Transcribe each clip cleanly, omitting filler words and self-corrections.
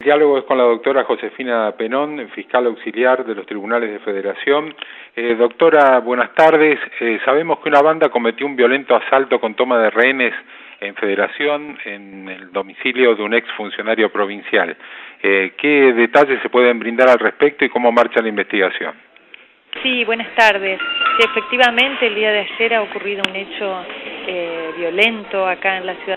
diálogo es con la doctora Josefina Penón, fiscal auxiliar de los tribunales de Federación. Doctora, buenas tardes. Sabemos que una banda cometió un violento asalto con toma de rehenes en Federación en el domicilio de un ex funcionario provincial. ¿Qué detalles se pueden brindar al respecto y cómo marcha la investigación? Sí, buenas tardes. Sí, efectivamente, el día de ayer ha ocurrido un hecho violento acá en la ciudad,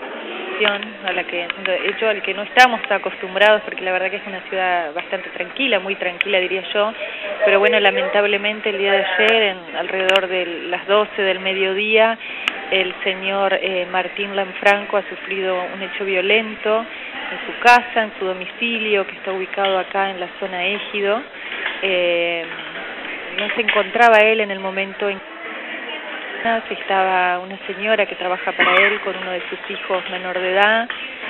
al que no estamos acostumbrados, porque la verdad que es una ciudad bastante tranquila, muy tranquila diría yo, pero bueno, lamentablemente el día de ayer, alrededor de las 12 del mediodía, el señor Martín Lanfranco ha sufrido un hecho violento en su casa, en su domicilio, que está ubicado acá en la zona Égido. No se encontraba él en el momento en que estaba una señora que trabaja para él con uno de sus hijos menor de edad.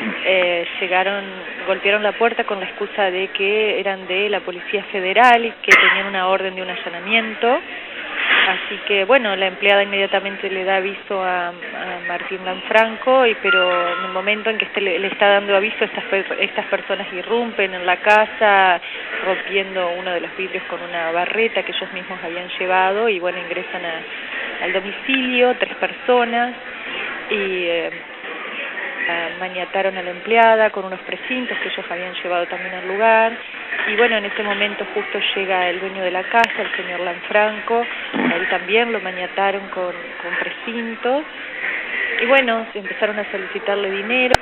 Golpearon la puerta con la excusa de que eran de la Policía Federal y que tenían una orden de un allanamiento. Así que, bueno, la empleada inmediatamente le da aviso a Martín Lanfranco, pero en el momento en que le está dando aviso, estas personas irrumpen en la casa, rompiendo uno de los vidrios con una barreta que ellos mismos habían llevado, y bueno, ingresan al domicilio, 3 personas, y maniataron a la empleada con unos precintos que ellos habían llevado también al lugar. Y bueno, en ese momento justo llega el dueño de la casa, el señor Lanfranco, a él también lo maniataron con precintos, y bueno, empezaron a solicitarle dinero.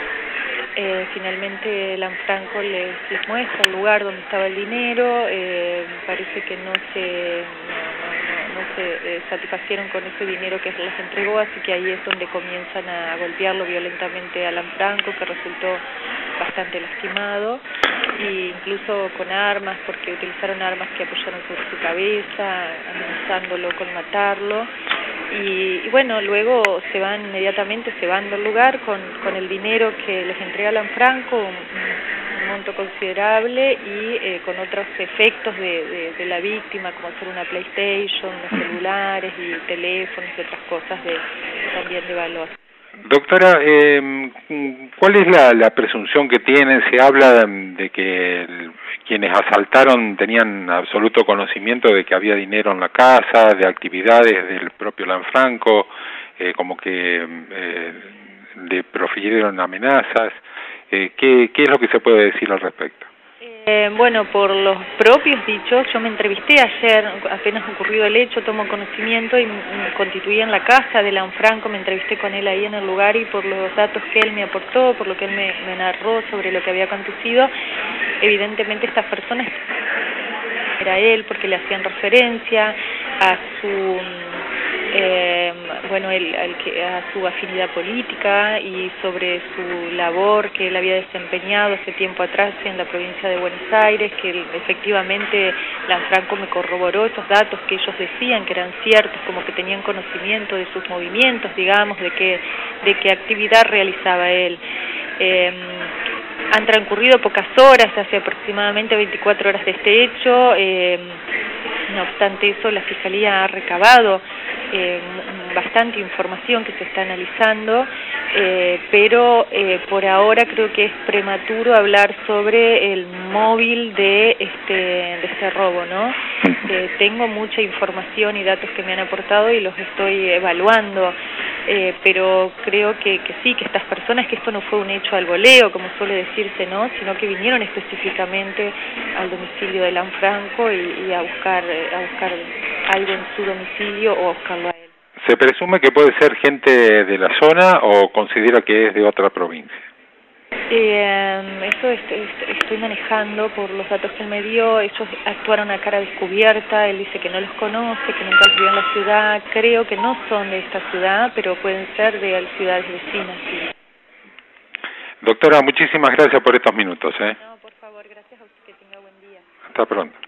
Finalmente Lanfranco les muestra el lugar donde estaba el dinero. Parece que no se satisfacieron con ese dinero que les entregó, así que ahí es donde comienzan a golpearlo violentamente a Lanfranco, que resultó bastante lastimado, e incluso con armas, porque utilizaron armas que apoyaron sobre su cabeza, amenazándolo con matarlo. Y bueno, luego inmediatamente se van del lugar con el dinero que les entrega Lanfranco, un monto considerable, y con otros efectos de la víctima, como hacer una PlayStation, unos celulares y teléfonos y otras cosas también de valor. Doctora, ¿cuál es la presunción que tienen? Se habla de que quienes asaltaron tenían absoluto conocimiento de que había dinero en la casa, de actividades del propio Lanfranco, como que le profirieron amenazas. ¿Qué es lo que se puede decir al respecto? Bueno, por los propios dichos, yo me entrevisté ayer, apenas ocurrido el hecho, tomo conocimiento y me constituí en la casa de Lanfranco, me entrevisté con él ahí en el lugar, y por los datos que él me aportó, por lo que él me narró sobre lo que había acontecido, evidentemente estas personas era él, porque le hacían referencia a su a su afinidad política y sobre su labor que él había desempeñado hace tiempo atrás en la provincia de Buenos Aires, que efectivamente Lanfranco me corroboró esos datos que ellos decían que eran ciertos, como que tenían conocimiento de sus movimientos, digamos, de qué actividad realizaba él. Han transcurrido pocas horas, hace aproximadamente 24 horas de este hecho. No obstante eso, la Fiscalía ha recabado bastante información que se está analizando, pero por ahora creo que es prematuro hablar sobre el móvil de este robo, ¿no? Tengo mucha información y datos que me han aportado y los estoy evaluando, pero creo que sí, que estas personas, que esto no fue un hecho al voleo, como suele decirse, ¿no?, sino que vinieron específicamente al domicilio de Lanfranco y a buscar algo en su domicilio o a buscarlo a él. ¿Se presume que puede ser gente de la zona o considera que es de otra provincia? Eso estoy manejando por los datos que él me dio. Ellos actuaron a cara descubierta, él dice que no los conoce, que nunca los vio en la ciudad. Creo que no son de esta ciudad, pero pueden ser de ciudades vecinas. Sí. Doctora, muchísimas gracias por estos minutos. No, por favor, gracias a usted, que tenga buen día. Hasta pronto.